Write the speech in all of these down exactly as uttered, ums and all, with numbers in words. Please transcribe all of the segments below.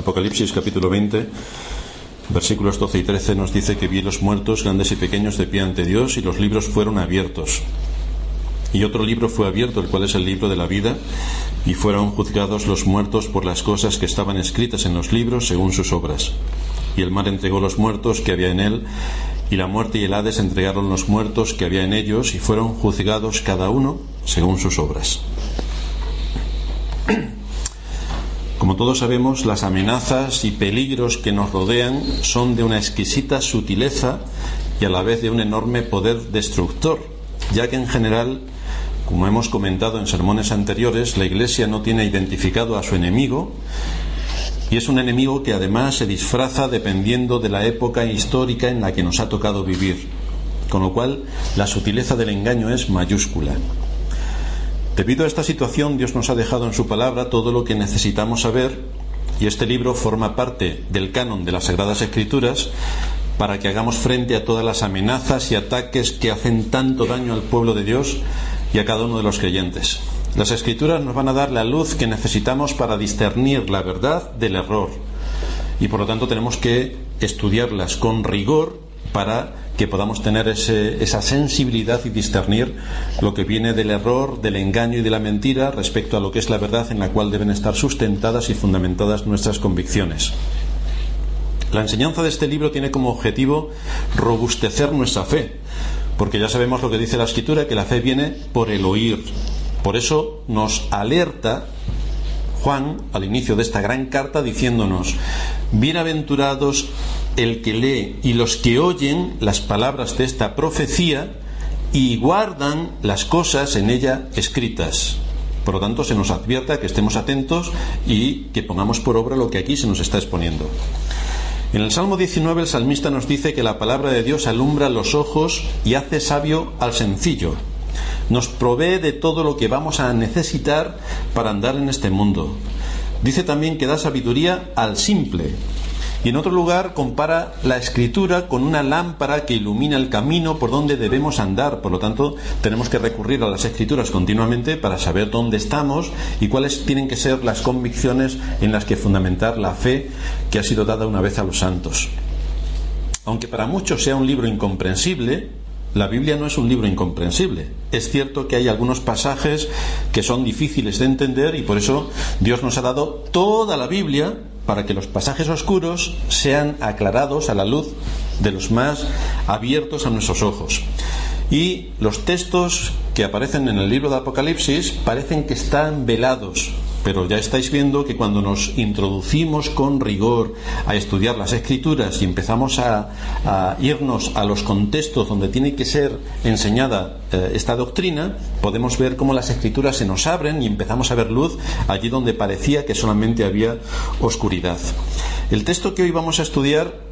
Apocalipsis capítulo veinte, versículos doce y trece nos dice que vi los muertos, grandes y pequeños, de pie ante Dios, y los libros fueron abiertos. Y otro libro fue abierto, el cual es el libro de la vida, y fueron juzgados los muertos por las cosas que estaban escritas en los libros según sus obras. Y el mar entregó los muertos que había en él, y la muerte y el Hades entregaron los muertos que había en ellos, y fueron juzgados cada uno según sus obras. Como todos sabemos, las amenazas y peligros que nos rodean son de una exquisita sutileza y a la vez de un enorme poder destructor, ya que en general, como hemos comentado en sermones anteriores, la Iglesia no tiene identificado a su enemigo, y es un enemigo que además se disfraza dependiendo de la época histórica en la que nos ha tocado vivir, con lo cual la sutileza del engaño es mayúscula. Debido a esta situación, Dios nos ha dejado en su palabra todo lo que necesitamos saber, y este libro forma parte del canon de las Sagradas Escrituras para que hagamos frente a todas las amenazas y ataques que hacen tanto daño al pueblo de Dios y a cada uno de los creyentes. Las Escrituras nos van a dar la luz que necesitamos para discernir la verdad del error, y por lo tanto tenemos que estudiarlas con rigor para que podamos tener ese, esa sensibilidad y discernir lo que viene del error, del engaño y de la mentira respecto a lo que es la verdad en la cual deben estar sustentadas y fundamentadas nuestras convicciones. La enseñanza de este libro tiene como objetivo robustecer nuestra fe, porque ya sabemos lo que dice la Escritura, que la fe viene por el oír. Por eso nos alerta Juan al inicio de esta gran carta diciéndonos: bienaventurados el que lee y los que oyen las palabras de esta profecía y guardan las cosas en ella escritas. Por lo tanto, se nos advierta que estemos atentos y que pongamos por obra lo que aquí se nos está exponiendo. En el Salmo diecinueve, el salmista nos dice que la palabra de Dios alumbra los ojos y hace sabio al sencillo. Nos provee de todo lo que vamos a necesitar para andar en este mundo. Dice también que da sabiduría al simple. Y en otro lugar compara la Escritura con una lámpara que ilumina el camino por donde debemos andar. Por lo tanto, tenemos que recurrir a las Escrituras continuamente para saber dónde estamos y cuáles tienen que ser las convicciones en las que fundamentar la fe que ha sido dada una vez a los santos. Aunque para muchos sea un libro incomprensible, la Biblia no es un libro incomprensible. Es cierto que hay algunos pasajes que son difíciles de entender, y por eso Dios nos ha dado toda la Biblia para que los pasajes oscuros sean aclarados a la luz de los más abiertos a nuestros ojos. Y los textos que aparecen en el libro de Apocalipsis parecen que están velados, pero ya estáis viendo que cuando nos introducimos con rigor a estudiar las Escrituras y empezamos a, a irnos a los contextos donde tiene que ser enseñada eh, esta doctrina, podemos ver cómo las Escrituras se nos abren y empezamos a ver luz allí donde parecía que solamente había oscuridad. El texto que hoy vamos a estudiar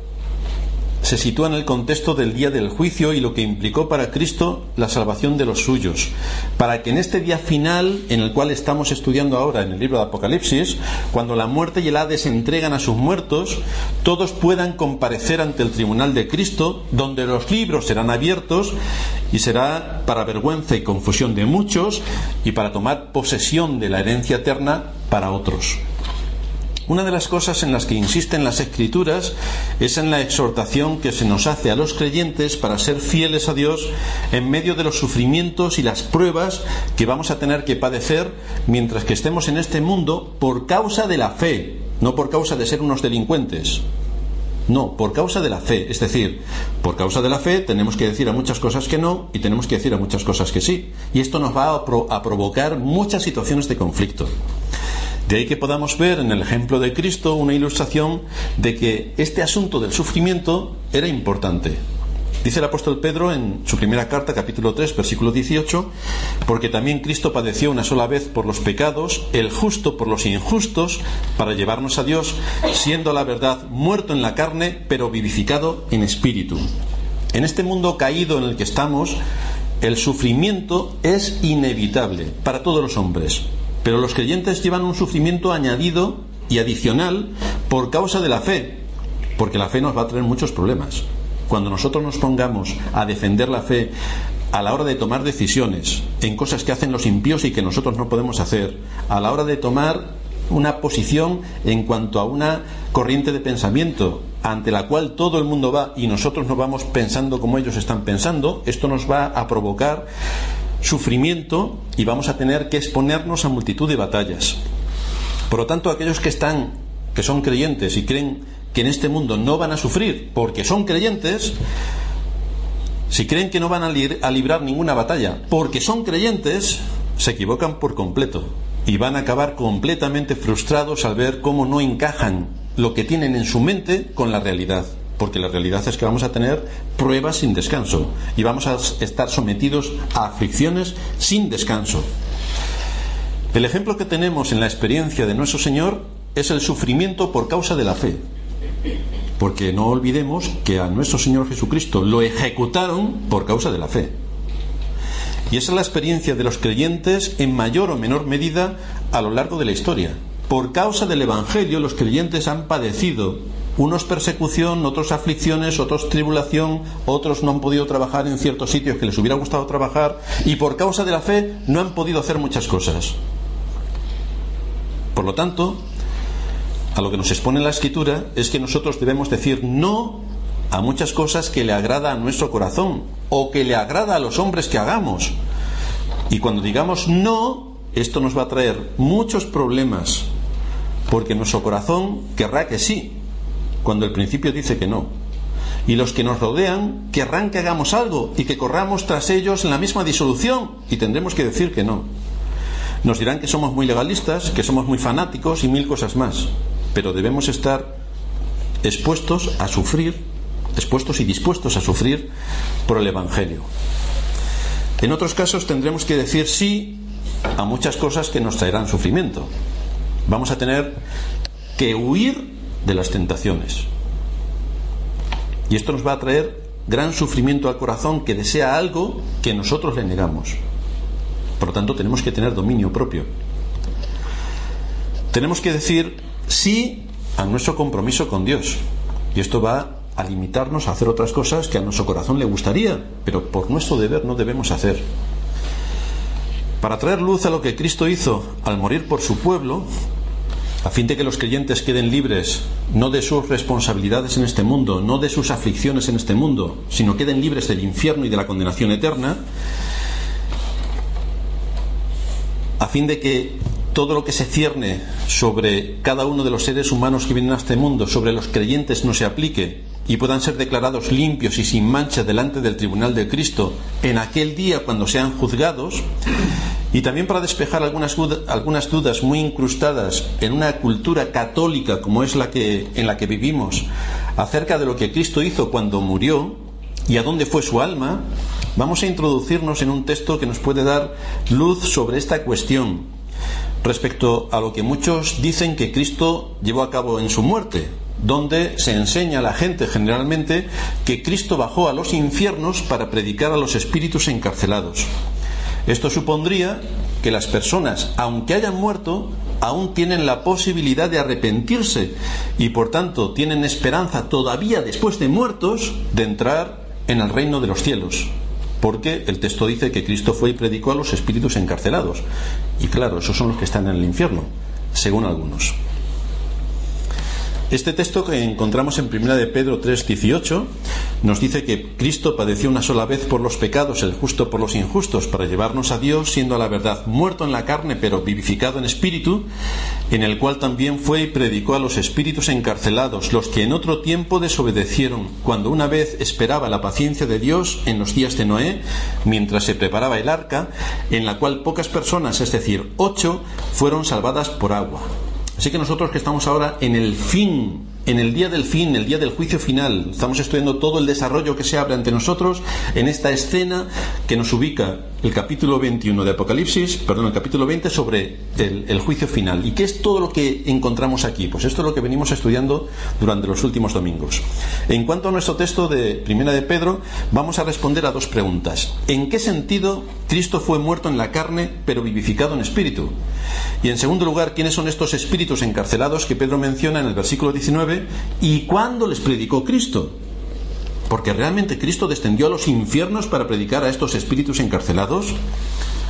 se sitúa en el contexto del día del juicio y lo que implicó para Cristo la salvación de los suyos, para que en este día final en el cual estamos estudiando ahora en el libro de Apocalipsis, cuando la muerte y el Hades entregan a sus muertos, todos puedan comparecer ante el tribunal de Cristo, donde los libros serán abiertos y será para vergüenza y confusión de muchos y para tomar posesión de la herencia eterna para otros. Una de las cosas en las que insisten las Escrituras es en la exhortación que se nos hace a los creyentes para ser fieles a Dios en medio de los sufrimientos y las pruebas que vamos a tener que padecer mientras que estemos en este mundo por causa de la fe, no por causa de ser unos delincuentes. No, por causa de la fe. Es decir, por causa de la fe tenemos que decir a muchas cosas que no y tenemos que decir a muchas cosas que sí. Y esto nos va a, pro- a provocar muchas situaciones de conflicto. De ahí que podamos ver en el ejemplo de Cristo una ilustración de que este asunto del sufrimiento era importante. Dice el apóstol Pedro en su primera carta, capítulo tres, versículo dieciocho: porque también Cristo padeció una sola vez por los pecados, el justo por los injustos, para llevarnos a Dios, siendo la verdad muerto en la carne, pero vivificado en espíritu. En este mundo caído en el que estamos, el sufrimiento es inevitable para todos los hombres. Pero los creyentes llevan un sufrimiento añadido y adicional por causa de la fe, porque la fe nos va a traer muchos problemas. Cuando nosotros nos pongamos a defender la fe a la hora de tomar decisiones en cosas que hacen los impíos y que nosotros no podemos hacer, a la hora de tomar una posición en cuanto a una corriente de pensamiento ante la cual todo el mundo va y nosotros no vamos pensando como ellos están pensando, esto nos va a provocar sufrimiento y vamos a tener que exponernos a multitud de batallas. Por lo tanto, aquellos que están, que son creyentes y creen que en este mundo no van a sufrir porque son creyentes, si creen que no van a, li- a librar ninguna batalla porque son creyentes, se equivocan por completo y van a acabar completamente frustrados al ver cómo no encajan lo que tienen en su mente con la realidad, porque la realidad es que vamos a tener pruebas sin descanso y vamos a estar sometidos a aflicciones sin descanso. El ejemplo que tenemos en la experiencia de nuestro Señor es el sufrimiento por causa de la fe, porque no olvidemos que a nuestro Señor Jesucristo lo ejecutaron por causa de la fe. Y esa es la experiencia de los creyentes en mayor o menor medida a lo largo de la historia. Por causa del Evangelio, los creyentes han padecido unos persecución, otros aflicciones, otros tribulación, otros no han podido trabajar en ciertos sitios que les hubiera gustado trabajar, y por causa de la fe no han podido hacer muchas cosas. Por lo tanto, a lo que nos expone la Escritura es que nosotros debemos decir no a muchas cosas que le agrada a nuestro corazón o que le agrada a los hombres que hagamos. Y cuando digamos no, esto nos va a traer muchos problemas, porque nuestro corazón querrá que sí, cuando el principio dice que no. Y los que nos rodean querrán que hagamos algo y que corramos tras ellos en la misma disolución, y tendremos que decir que no. Nos dirán que somos muy legalistas, que somos muy fanáticos y mil cosas más, pero debemos estar expuestos a sufrir, expuestos y dispuestos a sufrir por el Evangelio. En otros casos tendremos que decir sí a muchas cosas que nos traerán sufrimiento. Vamos a tener que huir de las tentaciones, y esto nos va a traer gran sufrimiento al corazón que desea algo que nosotros le negamos. Por lo tanto, tenemos que tener dominio propio. Tenemos que decir sí a nuestro compromiso con Dios, y esto va a limitarnos a hacer otras cosas que a nuestro corazón le gustaría, pero por nuestro deber no debemos hacer. Para traer luz a lo que Cristo hizo al morir por su pueblo, a fin de que los creyentes queden libres no de sus responsabilidades en este mundo, no de sus aflicciones en este mundo, sino queden libres del infierno y de la condenación eterna, a fin de que todo lo que se cierne sobre cada uno de los seres humanos que vienen a este mundo, sobre los creyentes, no se aplique y puedan ser declarados limpios y sin mancha delante del tribunal de Cristo en aquel día cuando sean juzgados, y también para despejar algunas, algunas dudas muy incrustadas en una cultura católica como es la que, en la que vivimos, acerca de lo que Cristo hizo cuando murió y a dónde fue su alma, vamos a introducirnos en un texto que nos puede dar luz sobre esta cuestión respecto a lo que muchos dicen que Cristo llevó a cabo en su muerte, donde se enseña a la gente generalmente que Cristo bajó a los infiernos para predicar a los espíritus encarcelados. Esto supondría que las personas, aunque hayan muerto, aún tienen la posibilidad de arrepentirse y por tanto tienen esperanza todavía después de muertos de entrar en el reino de los cielos, porque el texto dice que Cristo fue y predicó a los espíritus encarcelados, y claro, esos son los que están en el infierno, según algunos. Este texto que encontramos en primera de Pedro tres dieciocho nos dice que Cristo padeció una sola vez por los pecados, el justo por los injustos, para llevarnos a Dios, siendo a la verdad muerto en la carne pero vivificado en espíritu, en el cual también fue y predicó a los espíritus encarcelados, los que en otro tiempo desobedecieron, cuando una vez esperaba la paciencia de Dios en los días de Noé, mientras se preparaba el arca, en la cual pocas personas, es decir, ocho, fueron salvadas por agua. Así que nosotros que estamos ahora en el fin, en el día del fin, el día del juicio final, estamos estudiando todo el desarrollo que se abre ante nosotros en esta escena que nos ubica el capítulo veintiuno de Apocalipsis, perdón, el capítulo veinte sobre el, el juicio final. ¿Y qué es todo lo que encontramos aquí? Pues esto es lo que venimos estudiando durante los últimos domingos. En cuanto a nuestro texto de Primera de Pedro, vamos a responder a dos preguntas. ¿En qué sentido Cristo fue muerto en la carne pero vivificado en espíritu? Y en segundo lugar, ¿quiénes son estos espíritus encarcelados que Pedro menciona en el versículo diecinueve? ¿Y cuándo les predicó Cristo? Porque realmente Cristo descendió a los infiernos para predicar a estos espíritus encarcelados.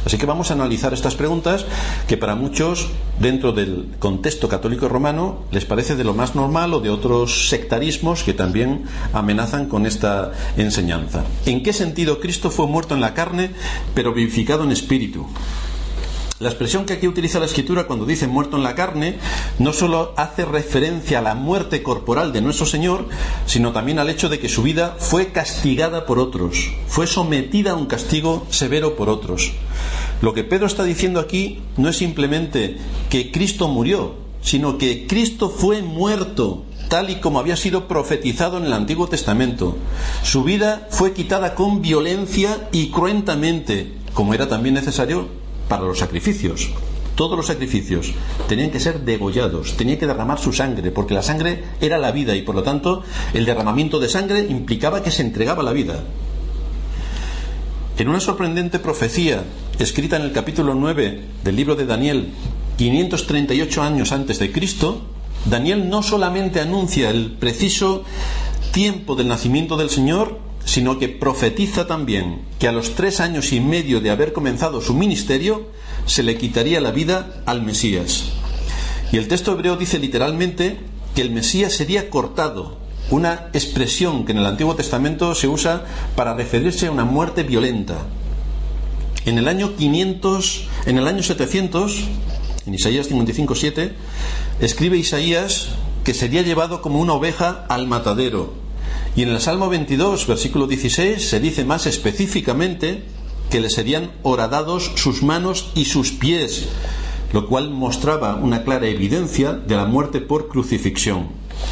Así que vamos a analizar estas preguntas que para muchos, dentro del contexto católico romano, les parece de lo más normal, o de otros sectarismos que también amenazan con esta enseñanza. ¿En qué sentido Cristo fue muerto en la carne, pero vivificado en espíritu? La expresión que aquí utiliza la Escritura cuando dice muerto en la carne no solo hace referencia a la muerte corporal de nuestro Señor, sino también al hecho de que su vida fue castigada por otros, fue sometida a un castigo severo por otros. Lo que Pedro está diciendo aquí no es simplemente que Cristo murió, sino que Cristo fue muerto, tal y como había sido profetizado en el Antiguo Testamento. Su vida fue quitada con violencia y cruentamente, como era también necesario para los sacrificios. Todos los sacrificios tenían que ser degollados, tenían que derramar su sangre, porque la sangre era la vida, y por lo tanto el derramamiento de sangre implicaba que se entregaba la vida. En una sorprendente profecía escrita en el capítulo nueve del libro de Daniel, quinientos treinta y ocho años antes de Cristo, Daniel no solamente anuncia el preciso tiempo del nacimiento del Señor, sino que profetiza también que a los tres años y medio de haber comenzado su ministerio se le quitaría la vida al Mesías. Y el texto hebreo dice literalmente que el Mesías sería cortado, una expresión que en el Antiguo Testamento se usa para referirse a una muerte violenta. En el año quinientos, en el año setecientos, en Isaías cincuenta y cinco, siete, escribe Isaías que sería llevado como una oveja al matadero. Y en el Salmo veintidós, versículo dieciséis, se dice más específicamente que le serían horadados sus manos y sus pies, lo cual mostraba una clara evidencia de la muerte por crucifixión.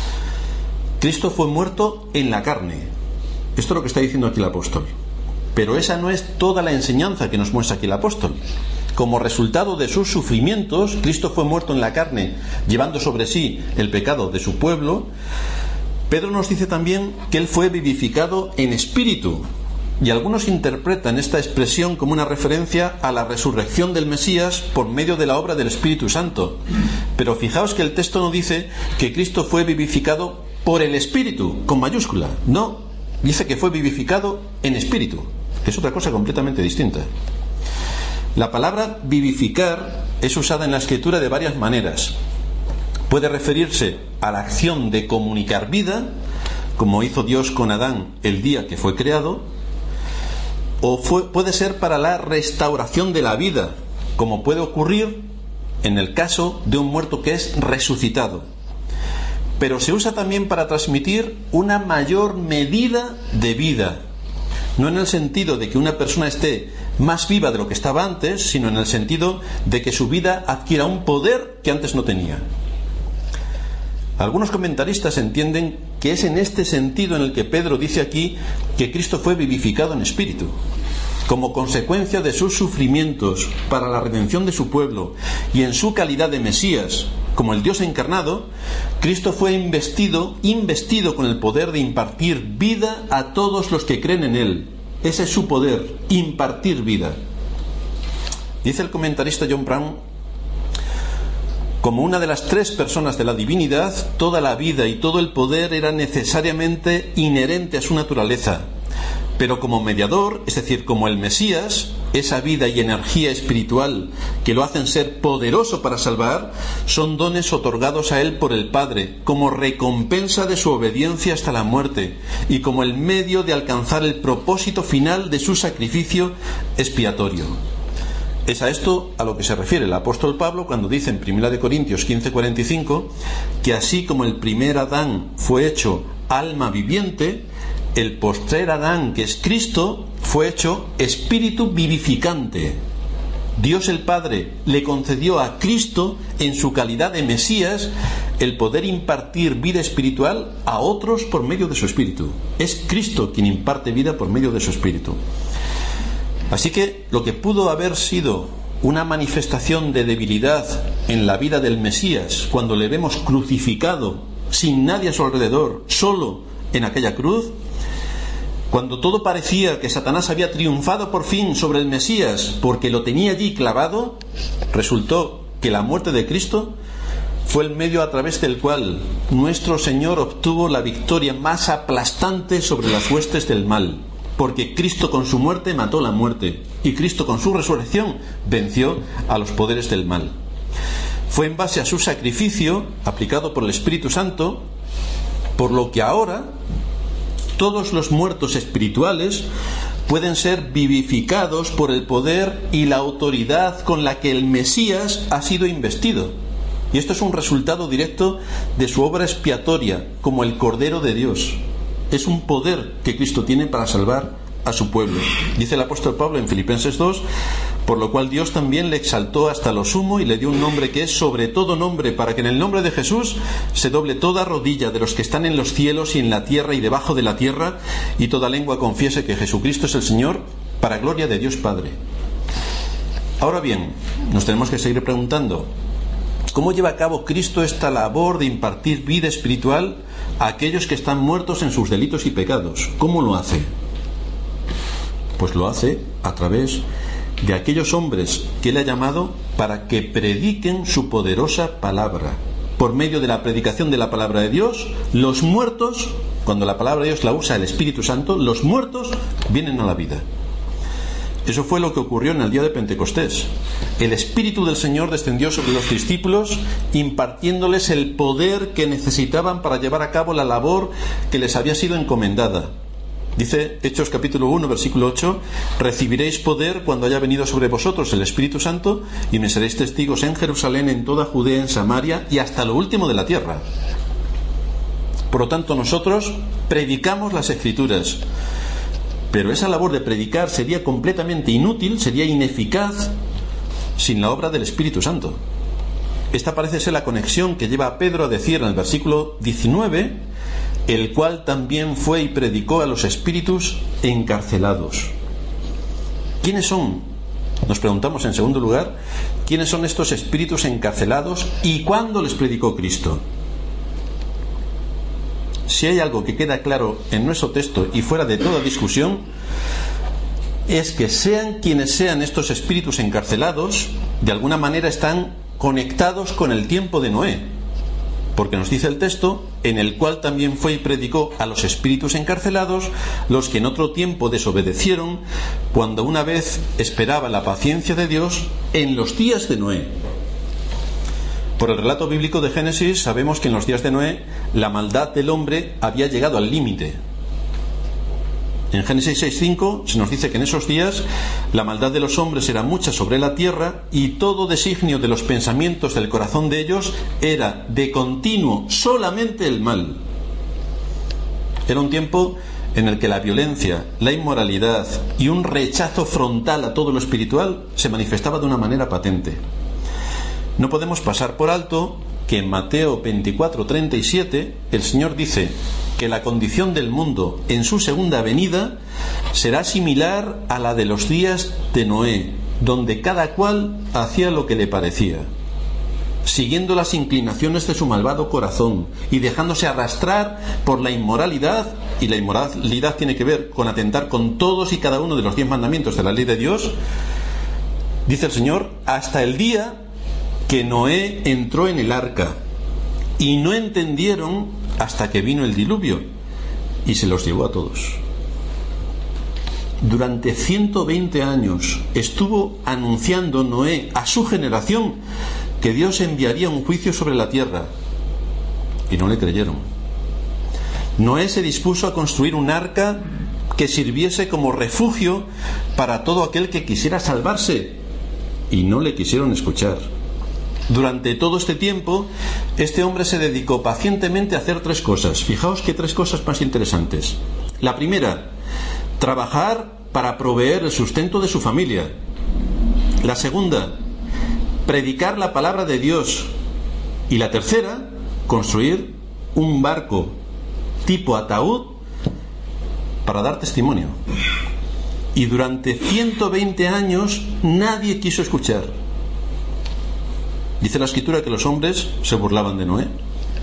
Cristo fue muerto en la carne. Esto es lo que está diciendo aquí el apóstol. Pero esa no es toda la enseñanza que nos muestra aquí el apóstol. Como resultado de sus sufrimientos, Cristo fue muerto en la carne, llevando sobre sí el pecado de su pueblo. Pedro nos dice también que él fue vivificado en espíritu, y algunos interpretan esta expresión como una referencia a la resurrección del Mesías por medio de la obra del Espíritu Santo. Pero fijaos que el texto no dice que Cristo fue vivificado por el Espíritu, con mayúscula. No, dice que fue vivificado en espíritu, que es otra cosa completamente distinta. La palabra vivificar es usada en la Escritura de varias maneras. Puede referirse a la acción de comunicar vida, como hizo Dios con Adán el día que fue creado, o fue, puede ser para la restauración de la vida, como puede ocurrir en el caso de un muerto que es resucitado. Pero se usa también para transmitir una mayor medida de vida, no en el sentido de que una persona esté más viva de lo que estaba antes, sino en el sentido de que su vida adquiera un poder que antes no tenía. Algunos comentaristas entienden que es en este sentido en el que Pedro dice aquí que Cristo fue vivificado en espíritu. Como consecuencia de sus sufrimientos para la redención de su pueblo y en su calidad de Mesías, como el Dios encarnado, Cristo fue investido, investido con el poder de impartir vida a todos los que creen en Él. Ese es su poder, impartir vida. Dice el comentarista John Brown: como una de las tres personas de la divinidad, toda la vida y todo el poder era necesariamente inherente a su naturaleza. Pero como mediador, es decir, como el Mesías, esa vida y energía espiritual que lo hacen ser poderoso para salvar, son dones otorgados a él por el Padre, como recompensa de su obediencia hasta la muerte, y como el medio de alcanzar el propósito final de su sacrificio expiatorio. Es a esto a lo que se refiere el apóstol Pablo cuando dice en primera de Corintios quince, cuarenta y cinco que así como el primer Adán fue hecho alma viviente, el postrer Adán, que es Cristo, fue hecho espíritu vivificante. Dios el Padre le concedió a Cristo, en su calidad de Mesías, el poder impartir vida espiritual a otros por medio de su espíritu. Es Cristo quien imparte vida por medio de su espíritu. Así que lo que pudo haber sido una manifestación de debilidad en la vida del Mesías, cuando le vemos crucificado, sin nadie a su alrededor, solo en aquella cruz, cuando todo parecía que Satanás había triunfado por fin sobre el Mesías porque lo tenía allí clavado, resultó que la muerte de Cristo fue el medio a través del cual nuestro Señor obtuvo la victoria más aplastante sobre las huestes del mal. porque Cristo con su muerte mató la muerte y Cristo con su resurrección venció a los poderes del mal. Fue en base a su sacrificio aplicado por el Espíritu Santo, por lo que ahora todos los muertos espirituales pueden ser vivificados por el poder y la autoridad con la que el Mesías ha sido investido. Y esto es un resultado directo de su obra expiatoria como el Cordero de Dios. Es un poder que Cristo tiene para salvar a su pueblo. Dice el apóstol Pablo en Filipenses dos, por lo cual Dios también le exaltó hasta lo sumo y le dio un nombre que es sobre todo nombre, para que en el nombre de Jesús se doble toda rodilla de los que están en los cielos y en la tierra y debajo de la tierra, y toda lengua confiese que Jesucristo es el Señor, para gloria de Dios Padre. Ahora bien, nos tenemos que seguir preguntando, ¿cómo lleva a cabo Cristo esta labor de impartir vida espiritual a aquellos que están muertos en sus delitos y pecados? ¿Cómo lo hace? Pues lo hace a través de aquellos hombres que Él ha llamado para que prediquen su poderosa palabra. Por medio de la predicación de la palabra de Dios, los muertos, cuando la palabra de Dios la usa el Espíritu Santo, los muertos vienen a la vida. Eso fue lo que ocurrió en el día de Pentecostés. El Espíritu del Señor descendió sobre los discípulos, impartiéndoles el poder que necesitaban para llevar a cabo la labor que les había sido encomendada. Dice Hechos capítulo uno, versículo ocho, recibiréis poder cuando haya venido sobre vosotros el Espíritu Santo y me seréis testigos en Jerusalén, en toda Judea, en Samaria y hasta lo último de la tierra. Por lo tanto, nosotros predicamos las Escrituras, pero esa labor de predicar sería completamente inútil, sería ineficaz sin la obra del Espíritu Santo. Esta parece ser la conexión que lleva a Pedro a decir en el versículo diecinueve, el cual también fue y predicó a los espíritus encarcelados. ¿Quiénes son? Nos preguntamos en segundo lugar, ¿quiénes son estos espíritus encarcelados y cuándo les predicó Cristo? Si hay algo que queda claro en nuestro texto y fuera de toda discusión, es que sean quienes sean estos espíritus encarcelados, de alguna manera están conectados con el tiempo de Noé. Porque nos dice el texto, en el cual también fue y predicó a los espíritus encarcelados, los que en otro tiempo desobedecieron, cuando una vez esperaba la paciencia de Dios en los días de Noé. Por el relato bíblico de Génesis sabemos que en los días de Noé la maldad del hombre había llegado al límite. En Génesis seis cinco se nos dice que en esos días la maldad de los hombres era mucha sobre la tierra y todo designio de los pensamientos del corazón de ellos era de continuo solamente el mal. Era un tiempo en el que la violencia, la inmoralidad y un rechazo frontal a todo lo espiritual se manifestaba de una manera patente. No podemos pasar por alto que en Mateo veinticuatro treinta y siete el Señor dice que la condición del mundo en su segunda venida será similar a la de los días de Noé, donde cada cual hacía lo que le parecía, siguiendo las inclinaciones de su malvado corazón y dejándose arrastrar por la inmoralidad. Y la inmoralidad tiene que ver con atentar con todos y cada uno de los diez mandamientos de la ley de Dios. Dice el Señor, hasta el día que Noé entró en el arca, y no entendieron hasta que vino el diluvio y se los llevó a todos. Durante ciento veinte años estuvo anunciando Noé a su generación que Dios enviaría un juicio sobre la tierra y no le creyeron. Noé se dispuso a construir un arca que sirviese como refugio para todo aquel que quisiera salvarse y no le quisieron escuchar. Durante todo este tiempo, este hombre se dedicó pacientemente a hacer tres cosas. Fijaos qué tres cosas más interesantes. La primera, trabajar para proveer el sustento de su familia. La segunda, predicar la palabra de Dios. Y la tercera, construir un barco tipo ataúd para dar testimonio. Y durante ciento veinte años nadie quiso escuchar. Dice la Escritura que los hombres se burlaban de Noé.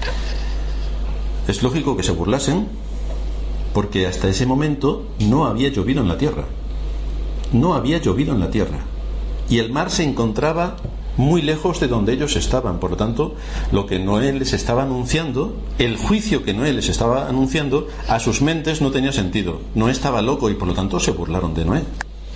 Es lógico que se burlasen, porque hasta ese momento no había llovido en la tierra. No había llovido en la tierra. Y el mar se encontraba muy lejos de donde ellos estaban. Por lo tanto, lo que Noé les estaba anunciando, el juicio que Noé les estaba anunciando, a sus mentes no tenía sentido. Noé estaba loco y por lo tanto se burlaron de Noé.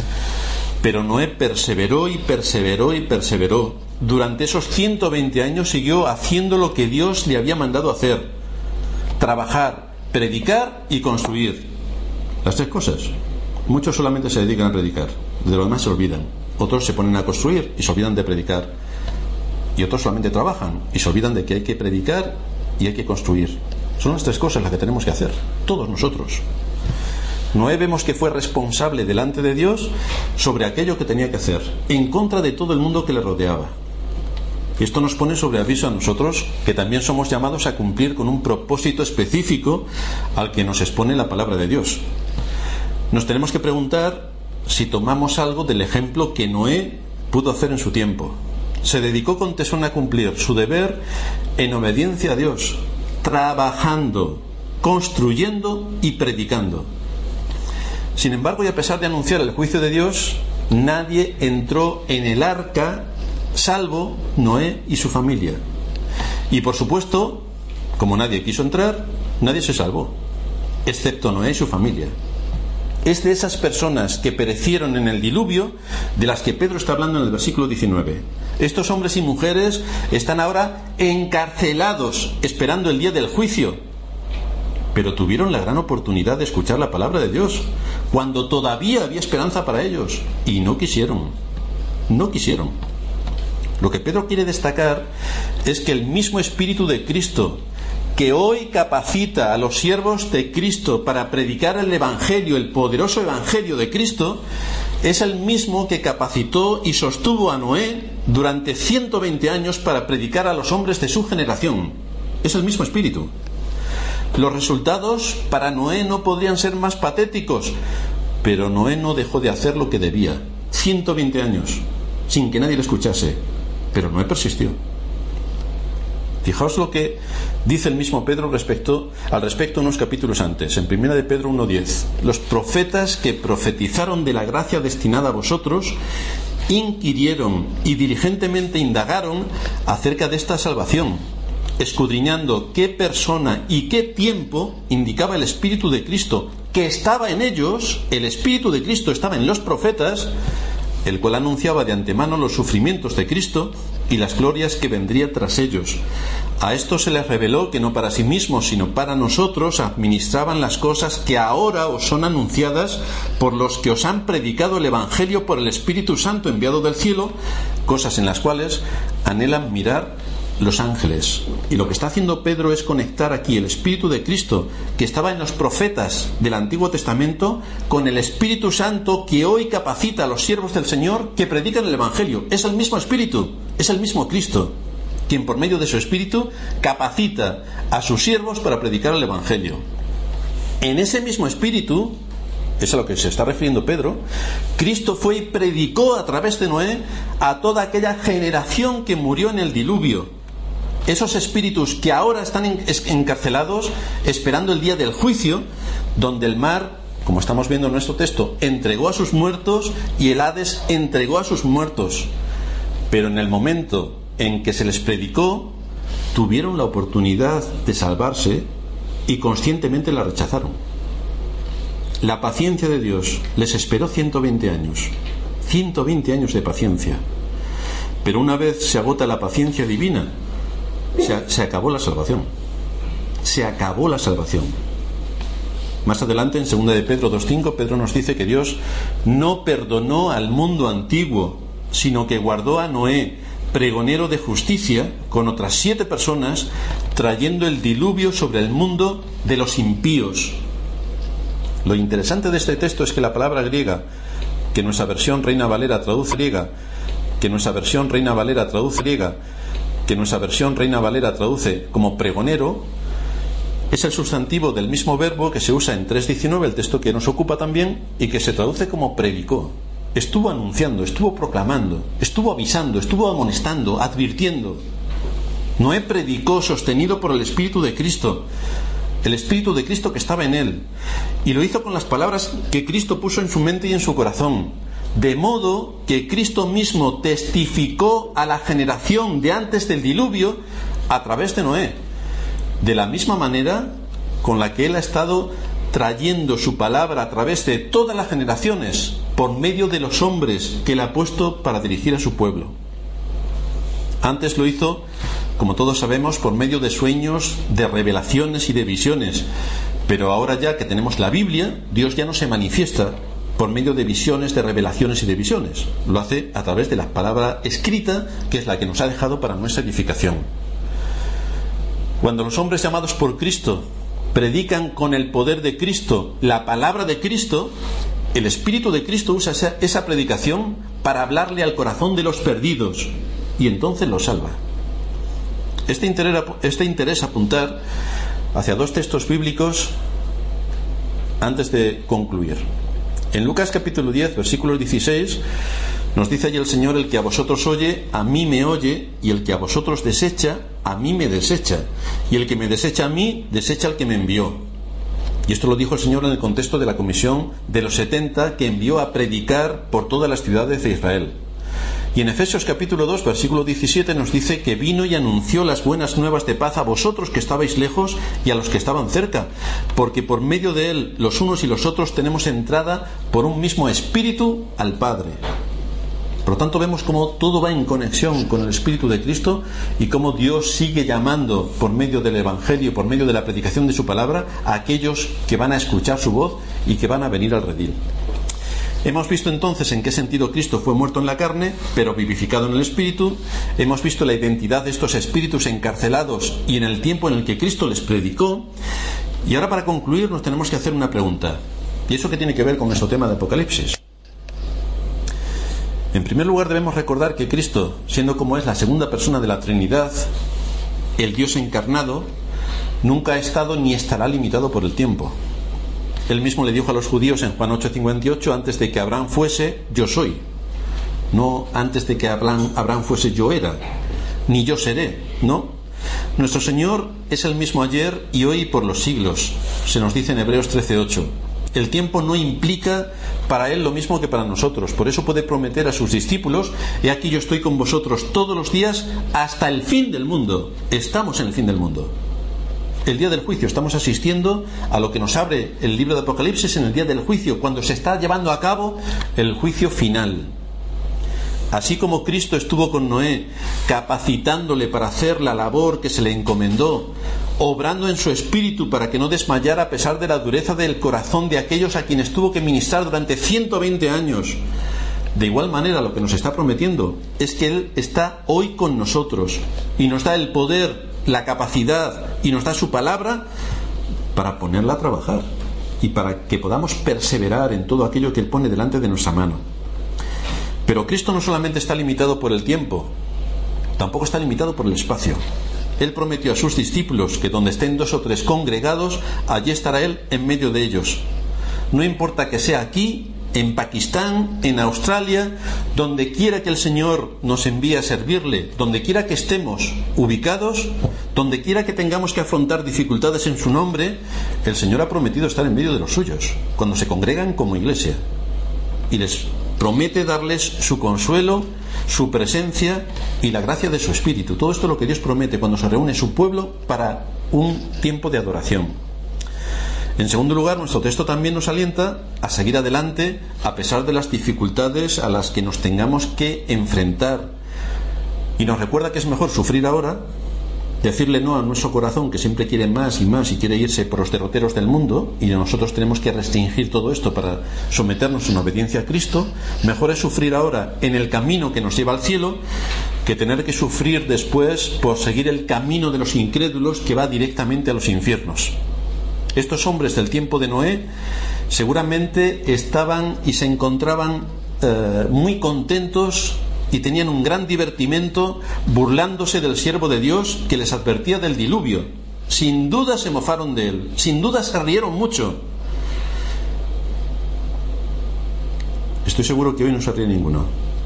Pero Noé perseveró y perseveró y perseveró. Durante esos ciento veinte años siguió haciendo lo que Dios le había mandado hacer: trabajar, predicar y construir. Las tres cosas. Muchos solamente se dedican a predicar, de lo demás se olvidan. Otros se ponen a construir y se olvidan de predicar. Y otros solamente trabajan y se olvidan de que hay que predicar y hay que construir. Son las tres cosas las que tenemos que hacer, todos nosotros. Noé vemos que fue responsable delante de Dios sobre aquello que tenía que hacer, en contra de todo el mundo que le rodeaba. Y esto nos pone sobre aviso a nosotros, que también somos llamados a cumplir con un propósito específico al que nos expone la palabra de Dios. Nos tenemos que preguntar si tomamos algo del ejemplo que Noé pudo hacer en su tiempo. Se dedicó con tesón a cumplir su deber en obediencia a Dios, trabajando, construyendo y predicando. Sin embargo, y a pesar de anunciar el juicio de Dios, nadie entró en el arca salvo Noé y su familia. Y por supuesto, como nadie quiso entrar, nadie se salvó, excepto Noé y su familia. Es de esas personas que perecieron en el diluvio de las que Pedro está hablando en el versículo diecinueve. Estos hombres y mujeres están ahora encarcelados, esperando el día del juicio. Pero tuvieron la gran oportunidad de escuchar la palabra de Dios, cuando todavía había esperanza para ellos, y no quisieron. No quisieron. Lo que Pedro quiere destacar es que el mismo Espíritu de Cristo, que hoy capacita a los siervos de Cristo para predicar el Evangelio, el poderoso Evangelio de Cristo, es el mismo que capacitó y sostuvo a Noé durante ciento veinte años para predicar a los hombres de su generación. Es el mismo Espíritu. Los resultados para Noé no podrían ser más patéticos, pero Noé no dejó de hacer lo que debía. ciento veinte años, sin que nadie le escuchase, pero Noé persistió. Fijaos lo que dice el mismo Pedro respecto, al respecto unos capítulos antes, en primera de Pedro uno diez. Los profetas que profetizaron de la gracia destinada a vosotros inquirieron y diligentemente indagaron acerca de esta salvación, escudriñando qué persona y qué tiempo indicaba el Espíritu de Cristo, que estaba en ellos. El Espíritu de Cristo estaba en los profetas, el cual anunciaba de antemano los sufrimientos de Cristo y las glorias que vendría tras ellos. A esto se les reveló que no para sí mismos, sino para nosotros administraban las cosas que ahora os son anunciadas por los que os han predicado el Evangelio por el Espíritu Santo enviado del cielo, cosas en las cuales anhelan mirar los ángeles. Y lo que está haciendo Pedro es conectar aquí el Espíritu de Cristo, que estaba en los profetas del Antiguo Testamento, con el Espíritu Santo que hoy capacita a los siervos del Señor que predican el Evangelio. Es el mismo Espíritu, es el mismo Cristo, quien por medio de su Espíritu capacita a sus siervos para predicar el Evangelio. En ese mismo Espíritu, es a lo que se está refiriendo Pedro, Cristo fue y predicó a través de Noé a toda aquella generación que murió en el diluvio. Esos espíritus que ahora están encarcelados esperando el día del juicio, donde el mar, como estamos viendo en nuestro texto, entregó a sus muertos y el Hades entregó a sus muertos. Pero en el momento en que se les predicó, tuvieron la oportunidad de salvarse y conscientemente la rechazaron. La paciencia de Dios les esperó ciento veinte años, ciento veinte años de paciencia. Pero una vez se agota la paciencia divina, se, se acabó la salvación. Se acabó la salvación. Más adelante, en segunda de Pedro dos cinco, Pedro nos dice que Dios no perdonó al mundo antiguo, sino que guardó a Noé, pregonero de justicia, con otras siete personas, trayendo el diluvio sobre el mundo de los impíos. Lo interesante de este texto es que la palabra griega, que nuestra versión Reina Valera traduce griega, que nuestra versión Reina Valera traduce griega, que nuestra versión Reina Valera traduce como pregonero, es el sustantivo del mismo verbo que se usa en tres diecinueve, el texto que nos ocupa también, y que se traduce como predicó. Estuvo anunciando, estuvo proclamando, estuvo avisando, estuvo amonestando, advirtiendo. Noé predicó sostenido por el Espíritu de Cristo, el Espíritu de Cristo que estaba en él, y lo hizo con las palabras que Cristo puso en su mente y en su corazón. De modo que Cristo mismo testificó a la generación de antes del diluvio a través de Noé, de la misma manera con la que Él ha estado trayendo su palabra a través de todas las generaciones, por medio de los hombres que Él ha puesto para dirigir a su pueblo. Antes lo hizo, como todos sabemos, por medio de sueños, de revelaciones y de visiones. Pero ahora ya que tenemos la Biblia, Dios ya no se manifiesta por medio de visiones, de revelaciones y de visiones. Lo hace a través de la palabra escrita, que es la que nos ha dejado para nuestra edificación. Cuando los hombres llamados por Cristo predican con el poder de Cristo la palabra de Cristo, el Espíritu de Cristo usa esa, esa predicación para hablarle al corazón de los perdidos, y entonces los salva. Este interés, este interés apuntar hacia dos textos bíblicos antes de concluir. En Lucas capítulo diez, versículo dieciséis, nos dice allí el Señor: el que a vosotros oye, a mí me oye, y el que a vosotros desecha, a mí me desecha, y el que me desecha a mí, desecha al que me envió. Y esto lo dijo el Señor en el contexto de la comisión de los setenta que envió a predicar por todas las ciudades de Israel. Y en Efesios capítulo dos, versículo diecisiete nos dice que vino y anunció las buenas nuevas de paz a vosotros que estabais lejos y a los que estaban cerca, porque por medio de él los unos y los otros tenemos entrada por un mismo Espíritu al Padre. Por lo tanto, vemos cómo todo va en conexión con el Espíritu de Cristo y cómo Dios sigue llamando por medio del Evangelio, por medio de la predicación de su palabra, a aquellos que van a escuchar su voz y que van a venir al redil. Hemos visto entonces en qué sentido Cristo fue muerto en la carne, pero vivificado en el Espíritu. Hemos visto la identidad de estos espíritus encarcelados y en el tiempo en el que Cristo les predicó. Y ahora, para concluir, nos tenemos que hacer una pregunta. ¿Y eso qué tiene que ver con nuestro tema de Apocalipsis? En primer lugar, debemos recordar que Cristo, siendo como es la segunda persona de la Trinidad, el Dios encarnado, nunca ha estado ni estará limitado por el tiempo. Él mismo le dijo a los judíos en Juan ocho cincuenta y ocho: antes de que Abraham fuese, yo soy. No antes de que Abraham, Abraham fuese, yo era. Ni yo seré, ¿no? Nuestro Señor es el mismo ayer y hoy y por los siglos. Se nos dice en Hebreos trece ocho. El tiempo no implica para Él lo mismo que para nosotros. Por eso puede prometer a sus discípulos: he aquí yo estoy con vosotros todos los días hasta el fin del mundo. Estamos en el fin del mundo. El día del juicio, estamos asistiendo a lo que nos abre el libro de Apocalipsis en el día del juicio, cuando se está llevando a cabo el juicio final. Así como Cristo estuvo con Noé, capacitándole para hacer la labor que se le encomendó, obrando en su espíritu para que no desmayara a pesar de la dureza del corazón de aquellos a quienes tuvo que ministrar durante ciento veinte años. De igual manera, lo que nos está prometiendo es que Él está hoy con nosotros y nos da el poder, la capacidad y nos da su palabra para ponerla a trabajar y para que podamos perseverar en todo aquello que Él pone delante de nuestra mano. Pero Cristo no solamente está limitado por el tiempo, tampoco está limitado por el espacio. Él prometió a sus discípulos que donde estén dos o tres congregados, allí estará Él en medio de ellos. No importa que sea aquí, en Pakistán, en Australia, donde quiera que el Señor nos envíe a servirle, donde quiera que estemos ubicados, donde quiera que tengamos que afrontar dificultades en su nombre, el Señor ha prometido estar en medio de los suyos, cuando se congregan como iglesia, y les promete darles su consuelo, su presencia y la gracia de su Espíritu. Todo esto es lo que Dios promete cuando se reúne su pueblo para un tiempo de adoración. En segundo lugar, nuestro texto también nos alienta a seguir adelante a pesar de las dificultades a las que nos tengamos que enfrentar. Y nos recuerda que es mejor sufrir ahora, decirle no a nuestro corazón que siempre quiere más y más y quiere irse por los derroteros del mundo, y nosotros tenemos que restringir todo esto para someternos en obediencia a Cristo. Mejor es sufrir ahora en el camino que nos lleva al cielo que tener que sufrir después por seguir el camino de los incrédulos que va directamente a los infiernos. Estos hombres del tiempo de Noé seguramente estaban y se encontraban eh, muy contentos y tenían un gran divertimento burlándose del siervo de Dios que les advertía del diluvio. Sin duda se mofaron de él, sin duda se rieron mucho. Estoy seguro que hoy no se ríe ninguno.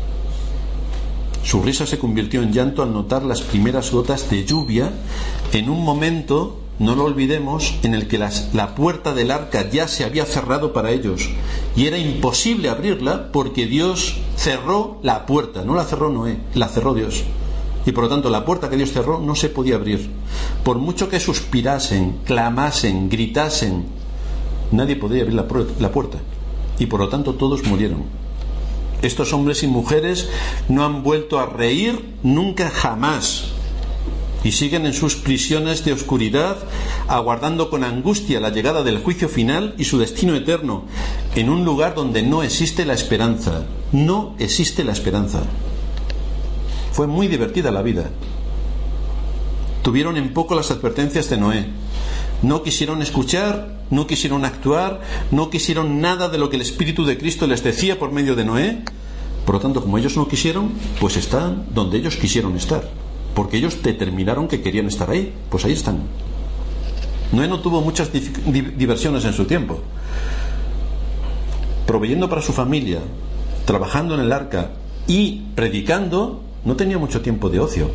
Su risa se convirtió en llanto al notar las primeras gotas de lluvia en un momento no lo olvidemos, en el que las, la puerta del arca ya se había cerrado para ellos y era imposible abrirla porque Dios cerró la puerta. No la cerró Noé, la cerró Dios. Y por lo tanto la puerta que Dios cerró no se podía abrir. Por mucho que suspirasen, clamasen, gritasen, nadie podía abrir la, la puerta. Y por lo tanto todos murieron. Estos hombres y mujeres no han vuelto a reír nunca jamás. Y siguen en sus prisiones de oscuridad, aguardando con angustia la llegada del juicio final y su destino eterno, en un lugar donde no existe la esperanza. No existe la esperanza. Fue muy divertida la vida. Tuvieron en poco las advertencias de Noé. No quisieron escuchar, no quisieron actuar, no quisieron nada de lo que el Espíritu de Cristo les decía por medio de Noé. Por lo tanto, como ellos no quisieron, pues están donde ellos quisieron estar. Porque ellos determinaron que querían estar ahí, pues ahí están. Noé no tuvo muchas diversiones en su tiempo. Proveyendo para su familia, trabajando en el arca y predicando, no tenía mucho tiempo de ocio.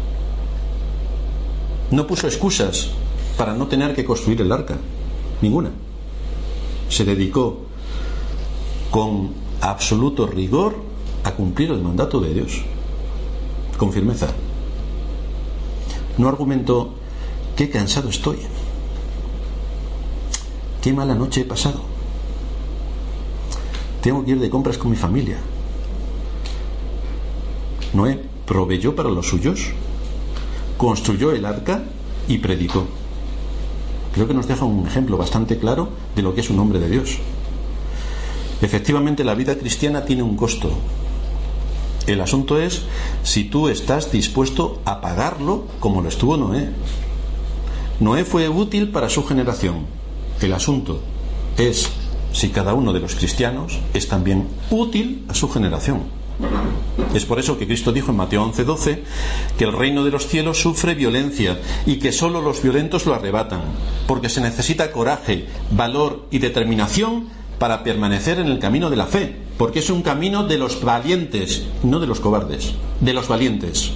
No puso excusas para no tener que construir el arca, ninguna. Se dedicó con absoluto rigor a cumplir el mandato de Dios, con firmeza. No argumentó: qué cansado estoy, qué mala noche he pasado, tengo que ir de compras con mi familia. Noé proveyó para los suyos, construyó el arca y predicó. Creo que nos deja un ejemplo bastante claro de lo que es un hombre de Dios. Efectivamente, la vida cristiana tiene un costo. El asunto es si tú estás dispuesto a pagarlo como lo estuvo Noé. Noé fue útil para su generación. El asunto es si cada uno de los cristianos es también útil a su generación. Es por eso que Cristo dijo en Mateo once doce que el reino de los cielos sufre violencia y que solo los violentos lo arrebatan, porque se necesita coraje, valor y determinación para permanecer en el camino de la fe, porque es un camino de los valientes, no de los cobardes, de los valientes.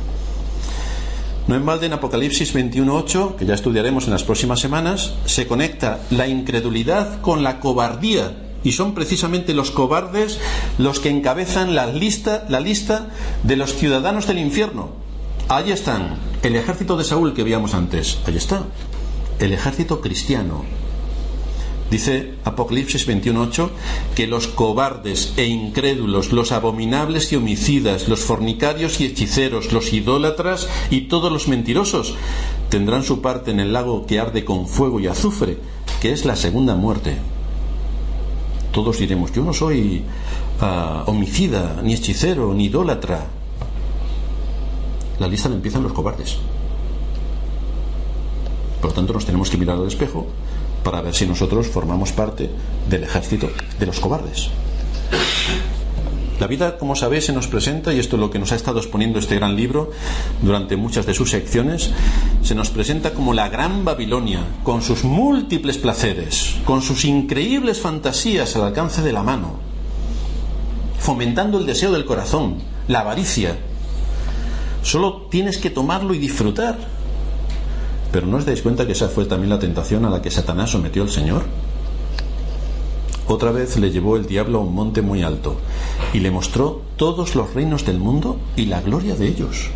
No en balde en Apocalipsis veintiuno ocho, que ya estudiaremos en las próximas semanas, se conecta la incredulidad con la cobardía, y son precisamente los cobardes los que encabezan la lista, la lista de los ciudadanos del infierno. Ahí están, el ejército de Saúl que veíamos antes, ahí está, el ejército cristiano. Dice Apocalipsis veintiuno ocho que los cobardes e incrédulos, los abominables y homicidas, los fornicarios y hechiceros, los idólatras y todos los mentirosos tendrán su parte en el lago que arde con fuego y azufre, que es la segunda muerte. Todos diremos: yo no soy uh, homicida, ni hechicero, ni idólatra. La lista la empiezan los cobardes. Por lo tanto, nos tenemos que mirar al espejo para ver si nosotros formamos parte del ejército de los cobardes. La vida, como sabéis, se nos presenta, y esto es lo que nos ha estado exponiendo este gran libro durante muchas de sus secciones, se nos presenta como la gran Babilonia, con sus múltiples placeres, con sus increíbles fantasías al alcance de la mano, fomentando el deseo del corazón, la avaricia. Solo tienes que tomarlo y disfrutar. Pero ¿no os dais cuenta que esa fue también la tentación a la que Satanás sometió al Señor? Otra vez le llevó el diablo a un monte muy alto y le mostró todos los reinos del mundo y la gloria de ellos.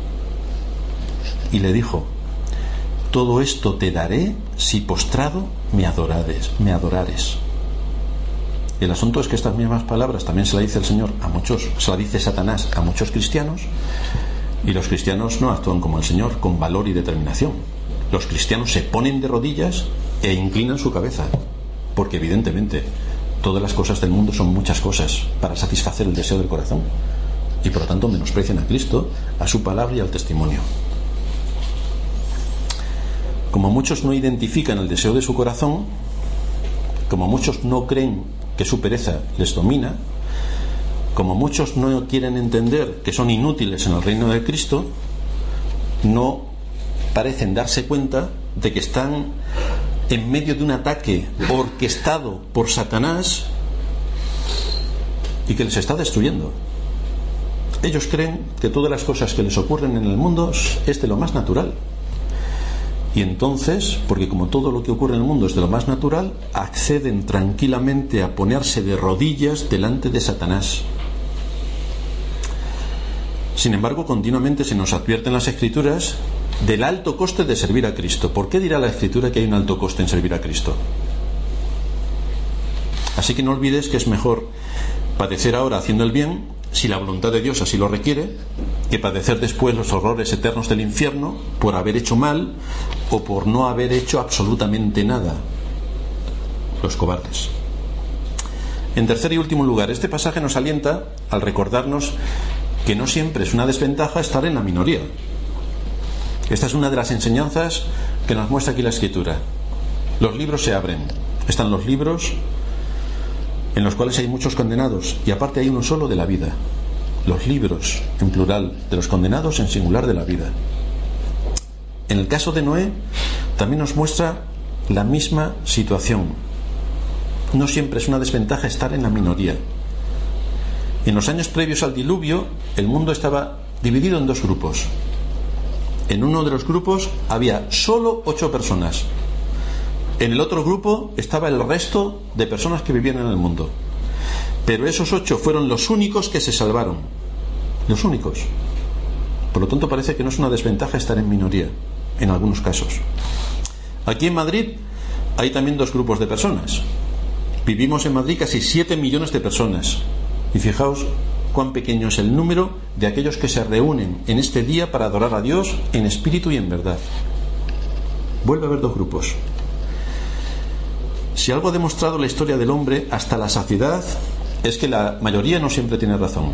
Y le dijo: todo esto te daré si postrado me adorares, me adorares. El asunto es que estas mismas palabras también se las dice el Señor a muchos, se las dice Satanás a muchos cristianos, y los cristianos no actúan como el Señor, con valor y determinación. Los cristianos se ponen de rodillas e inclinan su cabeza, porque evidentemente todas las cosas del mundo son muchas cosas para satisfacer el deseo del corazón, y por lo tanto menosprecian a Cristo, a su palabra y al testimonio. Como muchos no identifican el deseo de su corazón, como muchos no creen que su pereza les domina, como muchos no quieren entender que son inútiles en el reino de Cristo, no parecen darse cuenta de que están en medio de un ataque orquestado por Satanás y que les está destruyendo. Ellos creen que todas las cosas que les ocurren en el mundo es de lo más natural, Y entonces, porque como todo lo que ocurre en el mundo es de lo más natural, acceden tranquilamente a ponerse de rodillas delante de Satanás. Sin embargo, continuamente se nos advierte en las Escrituras del alto coste de servir a Cristo. ¿Por qué dirá la Escritura que hay un alto coste en servir a Cristo? Así que no olvides que es mejor padecer ahora haciendo el bien, si la voluntad de Dios así lo requiere, que padecer después los horrores eternos del infierno por haber hecho mal o por no haber hecho absolutamente nada. Los cobardes. En tercer y último lugar, este pasaje nos alienta al recordarnos que no siempre es una desventaja estar en la minoría. Esta es una de las enseñanzas que nos muestra aquí la Escritura. Los libros se abren. Están los libros en los cuales hay muchos condenados, y aparte hay uno solo de la vida. Los libros, en plural, de los condenados, en singular, de la vida. En el caso de Noé, también nos muestra la misma situación. No siempre es una desventaja estar en la minoría. En los años previos al diluvio, el mundo estaba dividido en dos grupos. En uno de los grupos había solo ocho personas. En el otro grupo estaba el resto de personas que vivían en el mundo. Pero esos ocho fueron los únicos que se salvaron. Los únicos. Por lo tanto, parece que no es una desventaja estar en minoría, en algunos casos. Aquí en Madrid hay también dos grupos de personas. Vivimos en Madrid casi siete millones de personas. Y fijaos cuán pequeño es el número de aquellos que se reúnen en este día para adorar a Dios en espíritu y en verdad. Vuelve a haber dos grupos. Si algo ha demostrado la historia del hombre hasta la saciedad, es que la mayoría no siempre tiene razón.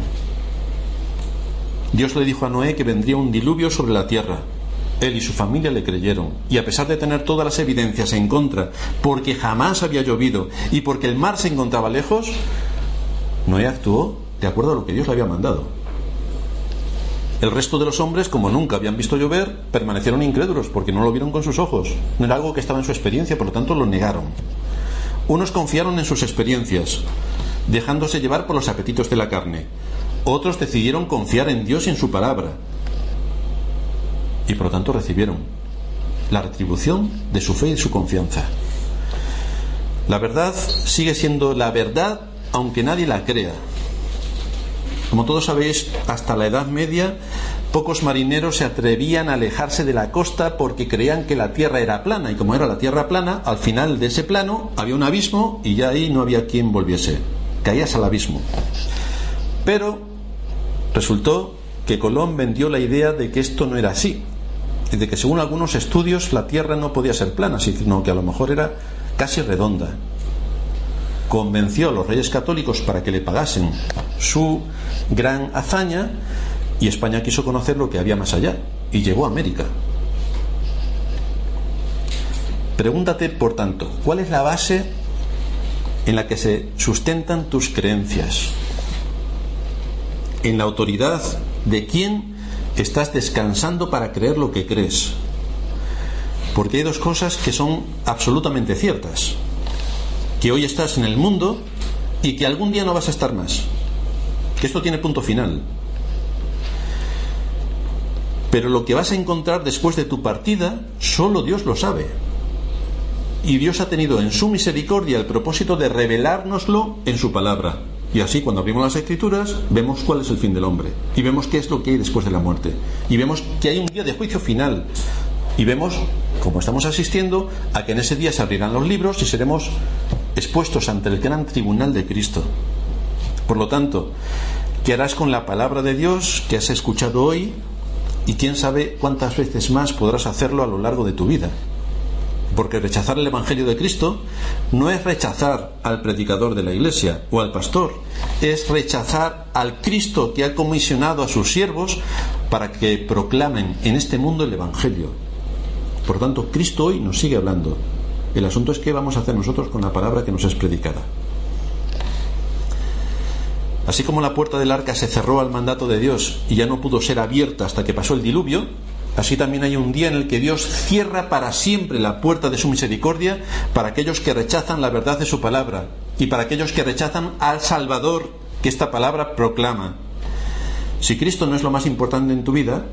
Dios le dijo a Noé que vendría un diluvio sobre la tierra. Él y su familia le creyeron, y a pesar de tener todas las evidencias en contra, porque jamás había llovido y porque el mar se encontraba lejos, Noé actuó de acuerdo a lo que Dios le había mandado. El resto de los hombres, como nunca habían visto llover, permanecieron incrédulos porque no lo vieron con sus ojos. No era algo que estaba en su experiencia, por lo tanto lo negaron. Unos confiaron en sus experiencias, dejándose llevar por los apetitos de la carne. Otros decidieron confiar en Dios y en su palabra, y por lo tanto recibieron la retribución de su fe y su confianza. La verdad sigue siendo la verdad aunque nadie la crea. Como todos sabéis, hasta la Edad Media pocos marineros se atrevían a alejarse de la costa porque creían que la tierra era plana, y como era la tierra plana, al final de ese plano había un abismo y ya ahí no había quien volviese. Caías al abismo. Pero resultó que Colón vendió la idea de que esto no era así, y de que según algunos estudios la tierra no podía ser plana, sino que a lo mejor era casi redonda. Convenció a los reyes católicos para que le pagasen su gran hazaña, y España quiso conocer lo que había más allá, y llegó a América. Pregúntate, por tanto, ¿cuál es la base en la que se sustentan tus creencias? ¿En la autoridad de quién estás descansando para creer lo que crees? Porque hay dos cosas que son absolutamente ciertas: que hoy estás en el mundo y que algún día no vas a estar más, que esto tiene punto final. Pero lo que vas a encontrar después de tu partida, solo Dios lo sabe. Y Dios ha tenido en su misericordia el propósito de revelárnoslo en su palabra. Y así, cuando abrimos las Escrituras, vemos cuál es el fin del hombre, y vemos qué es lo que hay después de la muerte, y vemos que hay un día de juicio final, y vemos, como estamos asistiendo, a que en ese día se abrirán los libros y seremos expuestos ante el gran tribunal de Cristo. Por lo tanto, ¿qué harás con la palabra de Dios que has escuchado hoy? Y quién sabe cuántas veces más podrás hacerlo a lo largo de tu vida. Porque rechazar el Evangelio de Cristo no es rechazar al predicador de la iglesia o al pastor, es rechazar al Cristo que ha comisionado a sus siervos para que proclamen en este mundo el Evangelio. Por tanto, Cristo hoy nos sigue hablando. El asunto es qué vamos a hacer nosotros con la palabra que nos es predicada. Así como la puerta del arca se cerró al mandato de Dios y ya no pudo ser abierta hasta que pasó el diluvio, así también hay un día en el que Dios cierra para siempre la puerta de su misericordia para aquellos que rechazan la verdad de su palabra y para aquellos que rechazan al Salvador que esta palabra proclama. Si Cristo no es lo más importante en tu vida,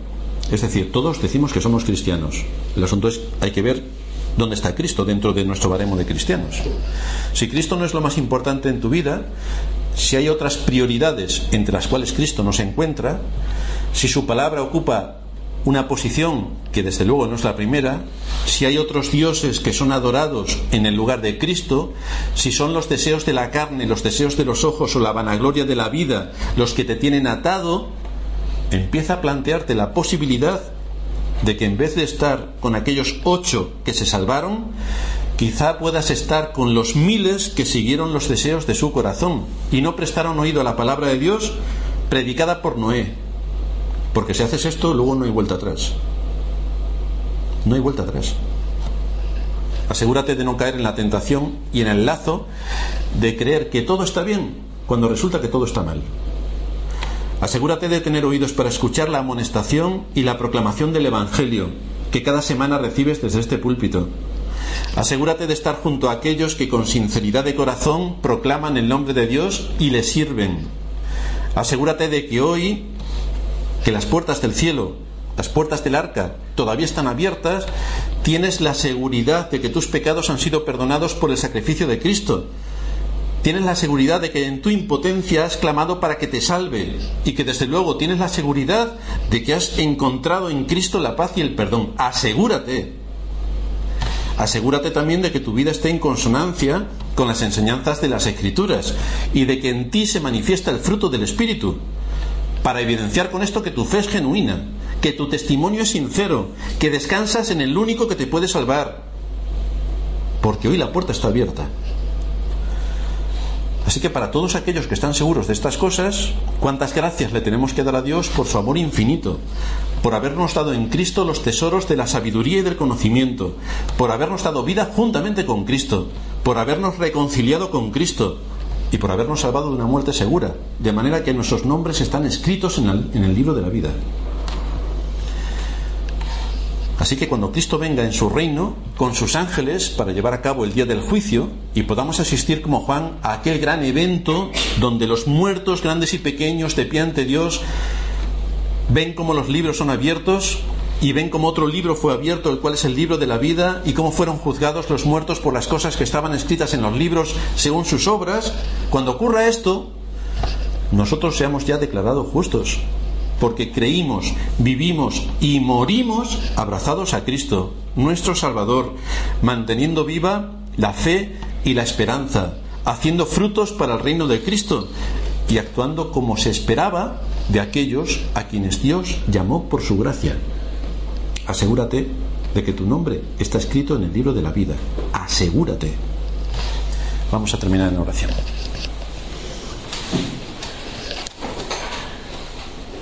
Es decir, todos decimos que somos cristianos. El asunto es, hay que ver dónde está Cristo dentro de nuestro baremo de cristianos. Si Cristo no es lo más importante en tu vida, si hay otras prioridades entre las cuales Cristo no se encuentra, si su palabra ocupa una posición que desde luego no es la primera, si hay otros dioses que son adorados en el lugar de Cristo, si son los deseos de la carne, los deseos de los ojos o la vanagloria de la vida los que te tienen atado, empieza a plantearte la posibilidad de que en vez de estar con aquellos ocho que se salvaron, quizá puedas estar con los miles que siguieron los deseos de su corazón y no prestaron oído a la palabra de Dios predicada por Noé. Porque si haces esto, luego no hay vuelta atrás. No hay vuelta atrás. Asegúrate de no caer en la tentación y en el lazo de creer que todo está bien cuando resulta que todo está mal. Asegúrate de tener oídos para escuchar la amonestación y la proclamación del Evangelio que cada semana recibes desde este púlpito. Asegúrate de estar junto a aquellos que con sinceridad de corazón proclaman el nombre de Dios y le sirven. Asegúrate de que hoy, que las puertas del cielo, las puertas del arca, todavía están abiertas, tienes la seguridad de que tus pecados han sido perdonados por el sacrificio de Cristo. Tienes la seguridad de que en tu impotencia has clamado para que te salve y que desde luego tienes la seguridad de que has encontrado en Cristo la paz y el perdón. Asegúrate. Asegúrate también de que tu vida esté en consonancia con las enseñanzas de las Escrituras y de que en ti se manifiesta el fruto del Espíritu, para evidenciar con esto que tu fe es genuina, que tu testimonio es sincero, que descansas en el único que te puede salvar, porque hoy la puerta está abierta. Así que para todos aquellos que están seguros de estas cosas, cuántas gracias le tenemos que dar a Dios por su amor infinito, por habernos dado en Cristo los tesoros de la sabiduría y del conocimiento, por habernos dado vida juntamente con Cristo, por habernos reconciliado con Cristo y por habernos salvado de una muerte segura, de manera que nuestros nombres están escritos en el, en el libro de la vida. Así que cuando Cristo venga en su reino con sus ángeles para llevar a cabo el día del juicio y podamos asistir como Juan a aquel gran evento donde los muertos grandes y pequeños de pie ante Dios ven cómo los libros son abiertos y ven cómo otro libro fue abierto, el cual es el libro de la vida, y cómo fueron juzgados los muertos por las cosas que estaban escritas en los libros según sus obras, cuando ocurra esto, nosotros seamos ya declarados justos, porque creímos, vivimos y morimos abrazados a Cristo, nuestro Salvador, manteniendo viva la fe y la esperanza, haciendo frutos para el reino de Cristo y actuando como se esperaba de aquellos a quienes Dios llamó por su gracia. Asegúrate de que tu nombre está escrito en el libro de la vida. Asegúrate. Vamos a terminar en oración.